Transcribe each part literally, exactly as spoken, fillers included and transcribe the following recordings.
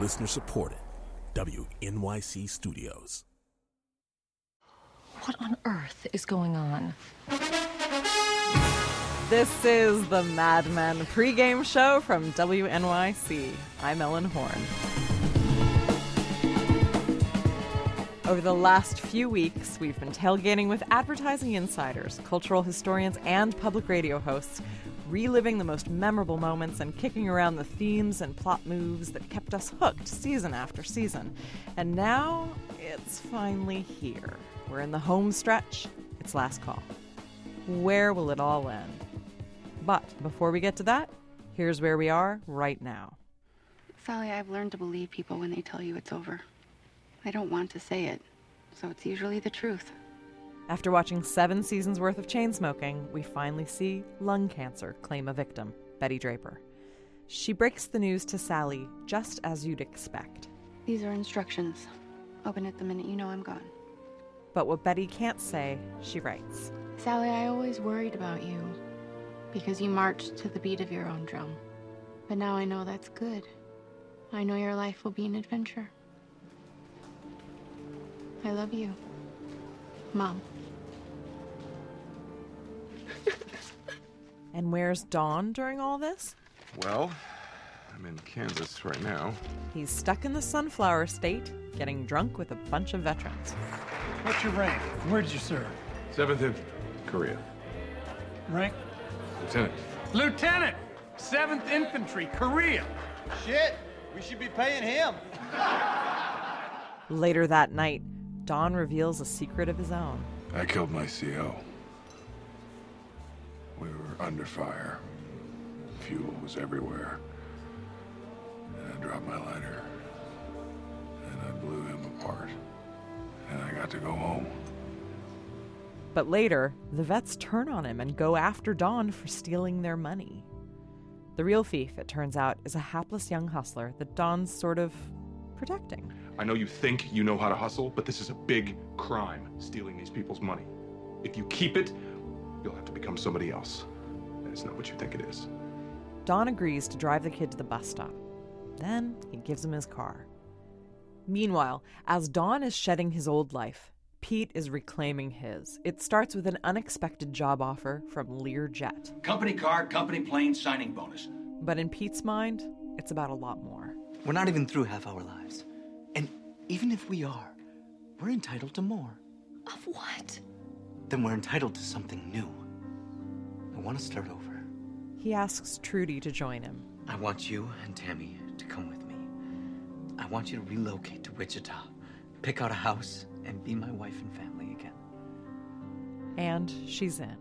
Listener supported. W N Y C Studios. What on earth is going on? This is the Mad Men pregame show from W N Y C. I'm Ellen Horn. Over the last few weeks, we've been tailgating with advertising insiders, cultural historians, and public radio hosts, reliving the most memorable moments and kicking around the themes and plot moves that kept us hooked season after season. And now, it's finally here. We're in the home stretch. It's last call. Where will it all end? But before we get to that, here's where we are right now. Sally, I've learned to believe people when they tell you it's over. I don't want to say it, so it's usually the truth. After watching seven seasons worth of chain smoking, we finally see lung cancer claim a victim, Betty Draper. She breaks the news to Sally just as you'd expect. These are instructions. Open it the minute you know I'm gone. But what Betty can't say, she writes. Sally, I always worried about you because you marched to the beat of your own drum. But now I know that's good. I know your life will be an adventure. I love you, Mom. And where's Don during all this? Well, I'm in Kansas right now. He's stuck in the Sunflower State, getting drunk with a bunch of veterans. What's your rank? Where did you serve? seventh Infantry, Korea. Rank? Lieutenant. Lieutenant! seventh Infantry, Korea. Shit, we should be paying him. Later that night, Don reveals a secret of his own. I killed my C O. We were under fire. Fuel was everywhere. And I dropped my lighter. And I blew him apart. And I got to go home. But later, the vets turn on him and go after Don for stealing their money. The real thief, it turns out, is a hapless young hustler that Don's sort of protecting. I know you think you know how to hustle, but this is a big crime, stealing these people's money. If you keep it, you'll have to become somebody else. And it's not what you think it is. Don agrees to drive the kid to the bus stop. Then he gives him his car. Meanwhile, as Don is shedding his old life, Pete is reclaiming his. It starts with an unexpected job offer from Learjet. Company car, company plane, signing bonus. But in Pete's mind, it's about a lot more. We're not even through half our lives. And even if we are, we're entitled to more. Of what? Then we're entitled to something new. I want to start over. He asks Trudy to join him. I want you and Tammy to come with me. I want you to relocate to Wichita, pick out a house, and be my wife and family again. And she's in.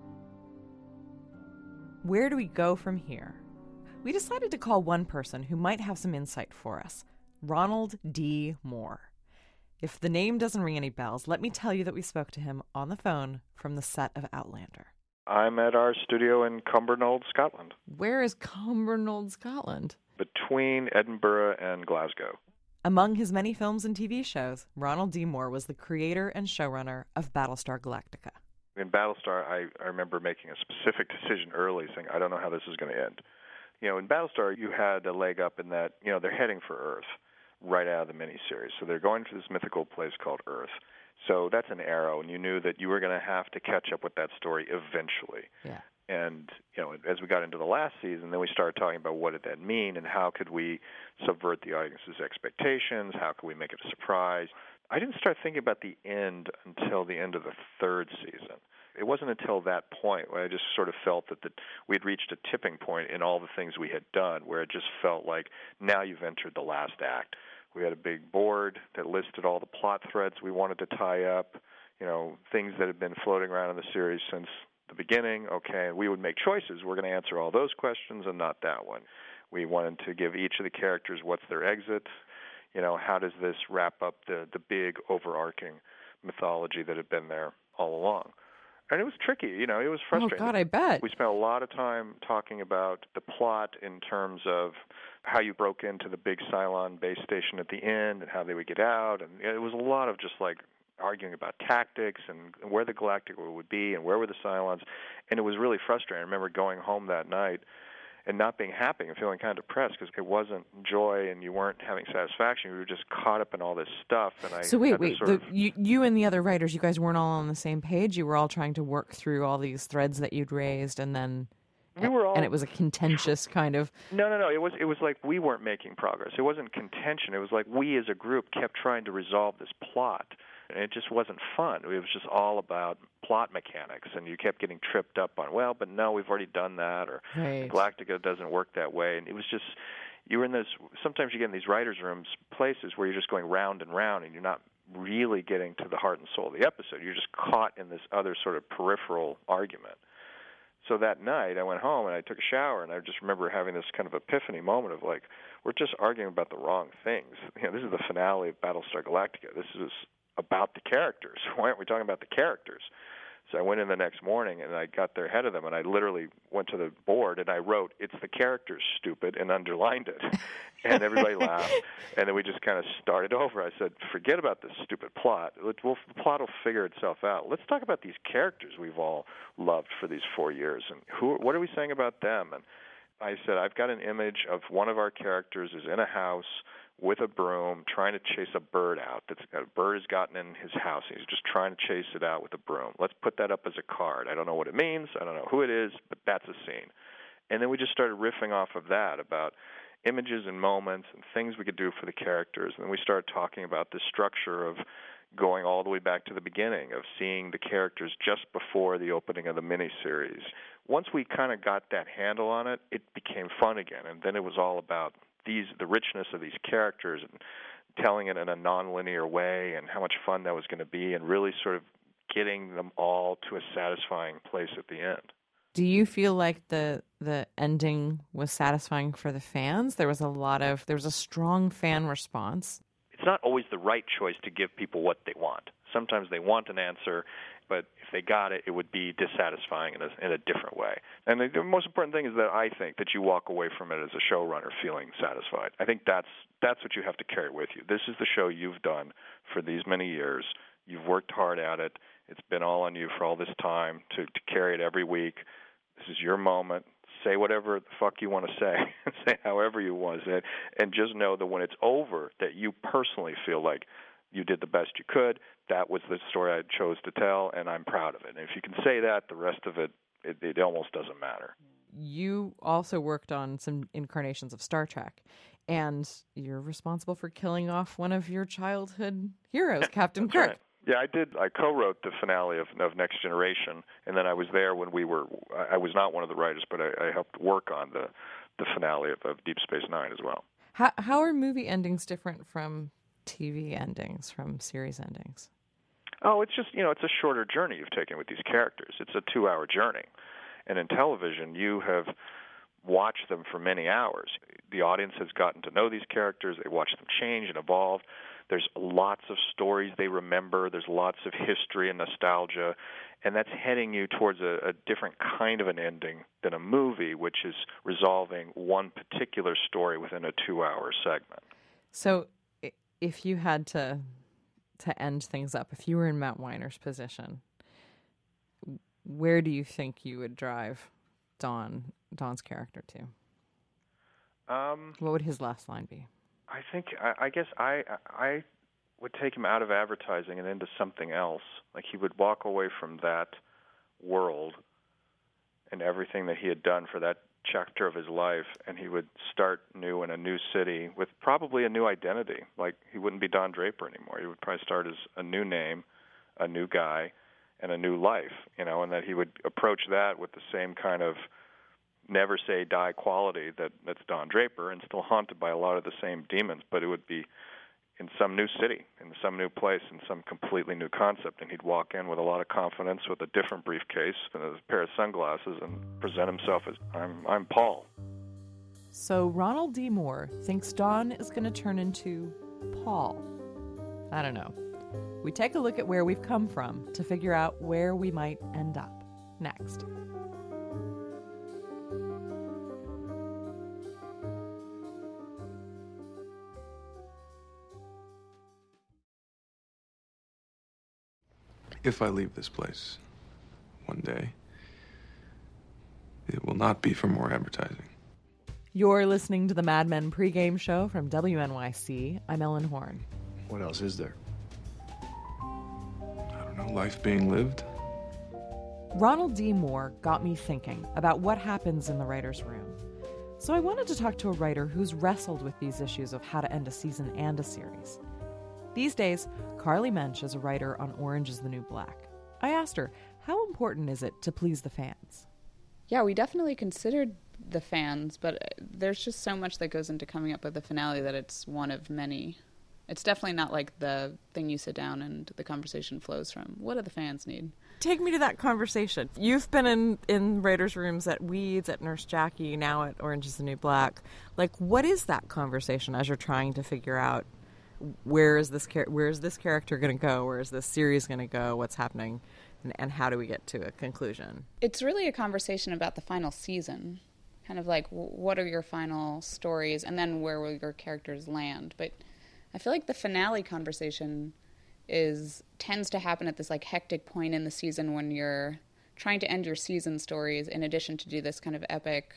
Where do we go from here? We decided to call one person who might have some insight for us, Ronald D. Moore. If the name doesn't ring any bells, let me tell you that we spoke to him on the phone from the set of Outlander. I'm at our studio in Cumbernauld, Scotland. Where is Cumbernauld, Scotland? Between Edinburgh and Glasgow. Among his many films and T V shows, Ronald D. Moore was the creator and showrunner of Battlestar Galactica. In Battlestar, I, I remember making a specific decision early, saying, I don't know how this is going to end. You know, in Battlestar, you had a leg up in that, you know, they're heading for Earth right out of the miniseries. So they're going to this mythical place called Earth. So that's an arrow, and you knew that you were going to have to catch up with that story eventually. Yeah. And, you know, as we got into the last season, then we started talking about what did that mean and how could we subvert the audience's expectations, how could we make it a surprise. I didn't start thinking about the end until the end of the third season. It wasn't until that point where I just sort of felt that the, we had reached a tipping point in all the things we had done where it just felt like now you've entered the last act. We had a big board that listed all the plot threads we wanted to tie up, you know, things that had been floating around in the series since the beginning. Okay, and we would make choices. We're going to answer all those questions and not that one. We wanted to give each of the characters what's their exit. You know, how does this wrap up the, the big overarching mythology that had been there all along? And it was tricky, you know, it was frustrating. Oh, God, I bet. We spent a lot of time talking about the plot in terms of how you broke into the big Cylon base station at the end and how they would get out. And it was a lot of just like arguing about tactics and where the Galactica would be and where were the Cylons. And it was really frustrating. I remember going home that night and not being happy and feeling kind of depressed because it wasn't joy and you weren't having satisfaction. You were just caught up in all this stuff. And I so wait, had to wait. sort The, of, you, you and the other writers, you guys weren't all on the same page? You were all trying to work through all these threads that you'd raised, and then... We were all, and it was a contentious kind of... No, no, no. It was it was like we weren't making progress. It wasn't contention. It was like we as a group kept trying to resolve this plot. And it just wasn't fun. It was just all about plot mechanics, and you kept getting tripped up on, well, but no, we've already done that, or right. Galactica doesn't work that way. And it was just, you were in this, sometimes you get in these writers' rooms, places where you're just going round and round, and you're not really getting to the heart and soul of the episode. You're just caught in this other sort of peripheral argument. So that night, I went home, and I took a shower, and I just remember having this kind of epiphany moment of, like, we're just arguing about the wrong things. You know, this is the finale of Battlestar Galactica. This is about the characters. Why aren't we talking about the characters? So I went in the next morning, and I got there ahead of them, and I literally went to the board, and I wrote, "It's the characters, stupid," and underlined it. And everybody laughed, and then we just kind of started over. I said, forget about this stupid plot. We'll, the plot will figure itself out. Let's talk about these characters we've all loved for these four years, and who, what are we saying about them? And I said, I've got an image of one of our characters is in a house with a broom trying to chase a bird out. That's, a bird has gotten in his house. He's just trying to chase it out with a broom. Let's put that up as a card. I don't know what it means. I don't know who it is, but that's a scene. And then we just started riffing off of that about images and moments and things we could do for the characters. And then we started talking about the structure of going all the way back to the beginning, of seeing the characters just before the opening of the miniseries. Once we kind of got that handle on it, it became fun again. And then it was all about these the richness of these characters and telling it in a nonlinear way and how much fun that was going to be and really sort of getting them all to a satisfying place at the end. Do you feel like the the ending was satisfying for the fans? There was a lot of there was a strong fan response. It's not always the right choice to give people what they want. Sometimes they want an answer, but if they got it, it would be dissatisfying in a, in a different way. And the, the most important thing is that I think that you walk away from it as a showrunner feeling satisfied. I think that's that's what you have to carry with you. This is the show you've done for these many years. You've worked hard at it. It's been all on you for all this time to, to carry it every week. This is your moment. Say whatever the fuck you want to say. Say however you want to say it. And just know that when it's over, that you personally feel like you did the best you could. That was the story I chose to tell, and I'm proud of it. And if you can say that, the rest of it, it, it almost doesn't matter. You also worked on some incarnations of Star Trek, and you're responsible for killing off one of your childhood heroes, Captain Kirk. Right. Yeah, I did. I co-wrote the finale of, of Next Generation, and then I was there when we were. I was not one of the writers, but I, I helped work on the, the finale of, of Deep Space Nine as well. How how are movie endings different from T V endings, from series endings? Oh, it's just, you know, it's a shorter journey you've taken with these characters. It's a two-hour journey, and in television, you have watched them for many hours. The audience has gotten to know these characters. They watch them change and evolve. There's lots of stories they remember. There's lots of history and nostalgia, and that's heading you towards a, a different kind of an ending than a movie, which is resolving one particular story within a two-hour segment. So if you had to to end things up, if you were in Matt Weiner's position, where do you think you would drive Don Don's character to? Um, what would his last line be? I think I, I guess I I would take him out of advertising and into something else. Like he would walk away from that world and everything that he had done for that chapter of his life, and he would start new in a new city with probably a new identity. Like he wouldn't be Don Draper anymore. He would probably start as a new name, a new guy, and a new life. You know, and that he would approach that with the same kind of never say die quality that, that's Don Draper, and still haunted by a lot of the same demons, but it would be in some new city, in some new place, in some completely new concept, and he'd walk in with a lot of confidence with a different briefcase and a pair of sunglasses and present himself as, I'm, I'm Paul. So Ronald D. Moore thinks Don is going to turn into Paul. I don't know. We take a look at where we've come from to figure out where we might end up next. If I leave this place one day, it will not be for more advertising. You're listening to the Mad Men pregame show from W N Y C. I'm Ellen Horn. What else is there? I don't know, life being lived. Ronald D. Moore got me thinking about what happens in the writer's room. So I wanted to talk to a writer who's wrestled with these issues of how to end a season and a series. These days, Carly Mensch is a writer on Orange is the New Black. I asked her, how important is it to please the fans? Yeah, we definitely considered the fans, but there's just so much that goes into coming up with the finale that it's one of many. It's definitely not like the thing you sit down and the conversation flows from. What do the fans need? Take me to that conversation. You've been in, in writers' rooms at Weeds, at Nurse Jackie, now at Orange is the New Black. Like, what is that conversation as you're trying to figure out where is this char- where is this character going to go? Where is this series going to go? What's happening? And, and how do we get to a conclusion? It's really a conversation about the final season. Kind of like, what are your final stories? And then where will your characters land? But I feel like the finale conversation is tends to happen at this like hectic point in the season when you're trying to end your season stories in addition to do this kind of epic,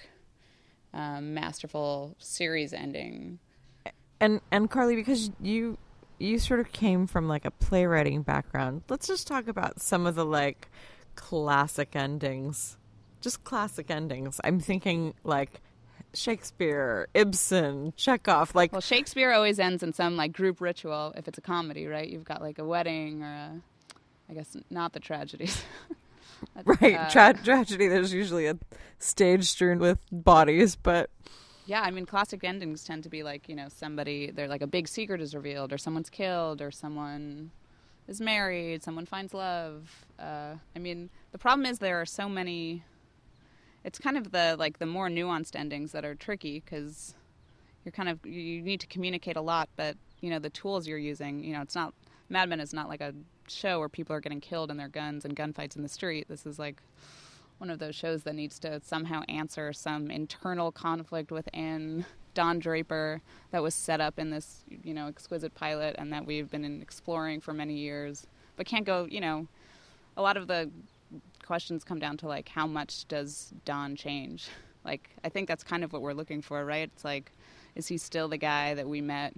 um, masterful series ending. And and Carly, because you you sort of came from like a playwriting background, let's just talk about some of the like classic endings. Just classic endings. I'm thinking like Shakespeare, Ibsen, Chekhov. Like, well, Shakespeare always ends in some like group ritual. If it's a comedy, right? You've got like a wedding or a, I guess not the tragedies. right, uh, Tra- tragedy. There's usually a stage strewn with bodies, but yeah, I mean, classic endings tend to be like, you know, somebody, they're like a big secret is revealed, or someone's killed, or someone is married, someone finds love. Uh, I mean, the problem is there are so many. It's kind of the like the more nuanced endings that are tricky because you're kind of you need to communicate a lot, but you know the tools you're using. You know, it's not Mad Men is not like a show where people are getting killed in their guns and gunfights in the street. This is like one of those shows that needs to somehow answer some internal conflict within Don Draper that was set up in this you know exquisite pilot and that we've been exploring for many years, but can't go. You know, a lot of the questions come down to like how much does Don change? Like I think that's kind of what we're looking for, right? It's like, is he still the guy that we met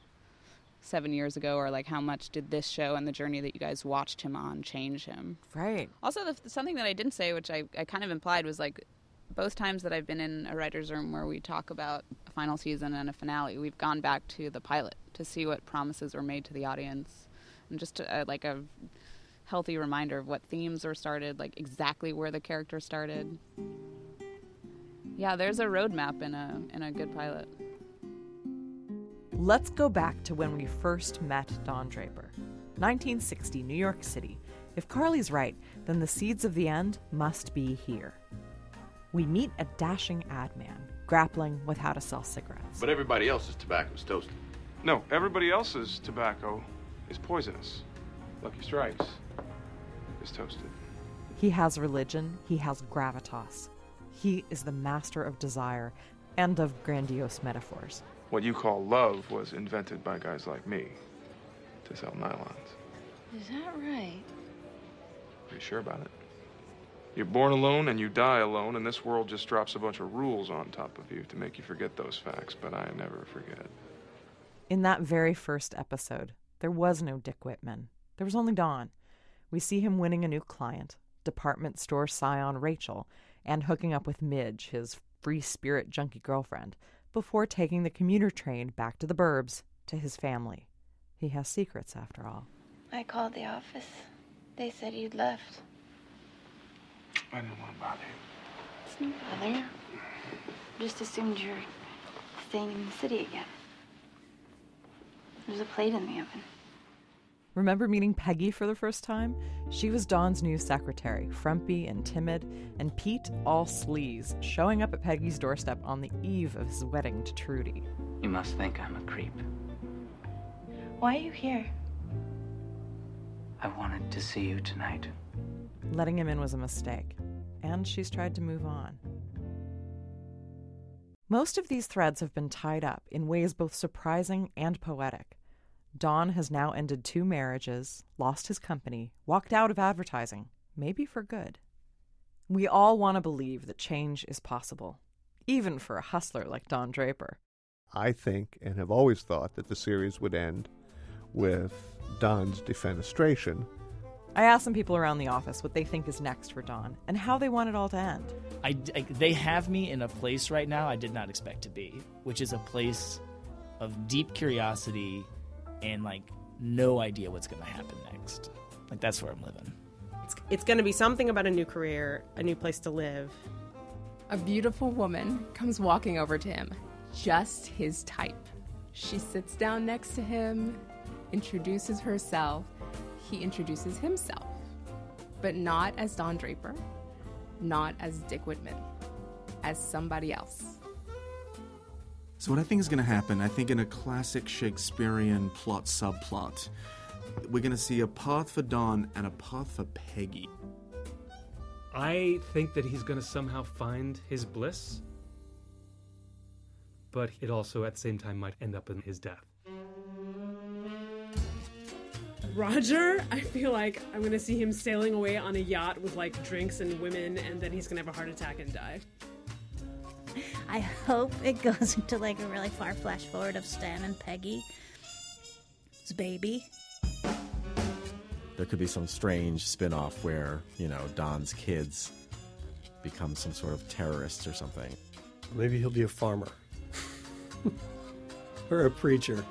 seven years ago, or like how much did this show and the journey that you guys watched him on change him? Right. Also, the, something that I didn't say, which I, I kind of implied, was like both times that I've been in a writer's room where we talk about a final season and a finale, we've gone back to the pilot to see what promises were made to the audience, and just to, uh, like a healthy reminder of what themes were started, like exactly where the character started. Yeah, there's a roadmap in a in a good pilot. Let's go back to when we first met Don Draper. nineteen sixty, New York City. If Carly's right, then the seeds of the end must be here. We meet a dashing ad man grappling with how to sell cigarettes. But everybody else's tobacco is toasted. No, everybody else's tobacco is poisonous. Lucky Strikes is toasted. He has religion, he has gravitas. He is the master of desire and of grandiose metaphors. What you call love was invented by guys like me to sell nylons. Is that right? Pretty sure about it. You're born alone and you die alone, and this world just drops a bunch of rules on top of you to make you forget those facts, but I never forget. In that very first episode, there was no Dick Whitman. There was only Don. We see him winning a new client, department store scion Rachel, and hooking up with Midge, his free spirit junkie girlfriend, before taking the commuter train back to the burbs to his family. He has secrets, after all. I called the office. They said you'd left. I didn't want to bother you. It's not bother you. Just assumed you're staying in the city again. There's a plate in the oven. Remember meeting Peggy for the first time? She was Don's new secretary, frumpy and timid, and Pete, all sleaze, showing up at Peggy's doorstep on the eve of his wedding to Trudy. You must think I'm a creep. Why are you here? I wanted to see you tonight. Letting him in was a mistake, and she's tried to move on. Most of these threads have been tied up in ways both surprising and poetic. Don has now ended two marriages, lost his company, walked out of advertising, maybe for good. We all want to believe that change is possible. even for a hustler like Don Draper. I think, and have always thought, that the series would end with Don's defenestration. I asked some people around the office what they think is next for Don and how they want it all to end. I, I, they have me in a place right now I did not expect to be, which is a place of deep curiosity and, like, no idea what's going to happen next. Like, that's where I'm living. It's, it's going to be something about a new career, a new place to live. A beautiful woman comes walking over to him, just his type. She sits down next to him, introduces herself. He introduces himself, but not as Don Draper, not as Dick Whitman, as somebody else. So what I think is going to happen, I think in a classic Shakespearean plot subplot, we're going to see a path for Don and a path for Peggy. I think that he's going to somehow find his bliss, but it also at the same time might end up in his death. Roger, I feel like I'm going to see him sailing away on a yacht with, like, drinks and women, and then he's going to have a heart attack and die. I hope it goes into, like, a really far flash forward of Stan and Peggy's baby. There could be some strange spin-off where, you know, Don's kids become some sort of terrorists or something. Maybe he'll be a farmer. Or a preacher.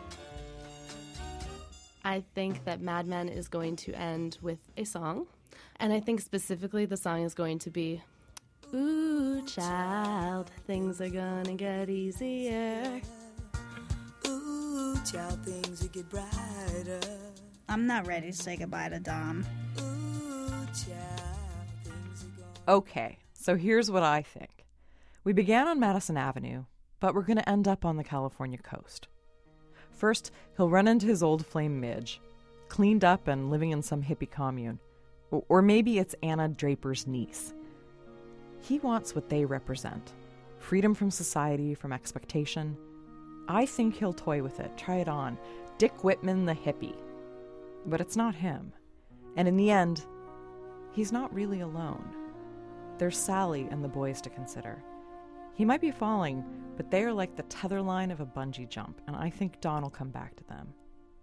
I think that Mad Men is going to end with a song. And I think specifically the song is going to be, ooh, child, things are gonna get easier. Ooh, child, things will get brighter. I'm not ready to say goodbye to Dom. Ooh, child, things are gonna... Okay, so here's what I think. We began on Madison Avenue, but we're going to end up on the California coast. First, he'll run into his old flame Midge, cleaned up and living in some hippie commune. Or maybe it's Anna Draper's niece. He wants what they represent. Freedom from society, from expectation. I think he'll toy with it, try it on. Dick Whitman the hippie. But it's not him. And in the end, he's not really alone. There's Sally and the boys to consider. He might be falling, but they are like the tether line of a bungee jump, and I think Don will come back to them.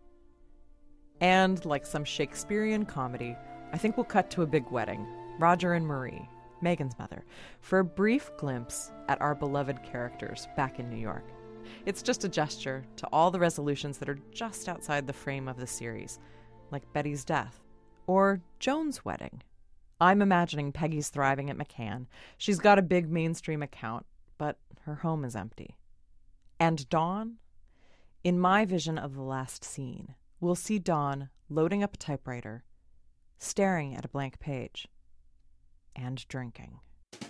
And, like some Shakespearean comedy, I think we'll cut to a big wedding, Roger and Marie, Megan's mother, for a brief glimpse at our beloved characters back in New York. It's just a gesture to all the resolutions that are just outside the frame of the series, like Betty's death, or Joan's wedding. I'm imagining Peggy's thriving at McCann. She's got a big mainstream account, but her home is empty. And Dawn? In my vision of the last scene, we'll see Dawn loading up a typewriter, staring at a blank page, and drinking.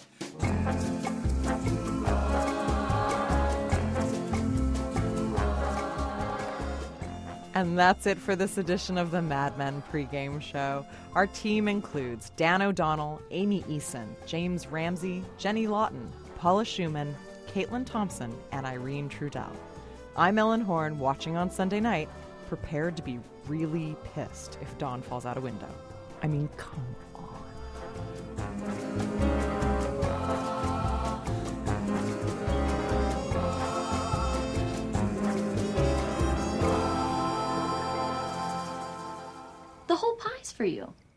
And that's it for this edition of the Mad Men pregame show. Our team includes Dan O'Donnell, Amy Eason, James Ramsey, Jenny Lawton, Paula Schumann, Caitlin Thompson, and Irene Trudell. I'm Ellen Horn, watching on Sunday night, prepared to be really pissed if Dawn falls out a window. I mean, come on. The whole pie's for you.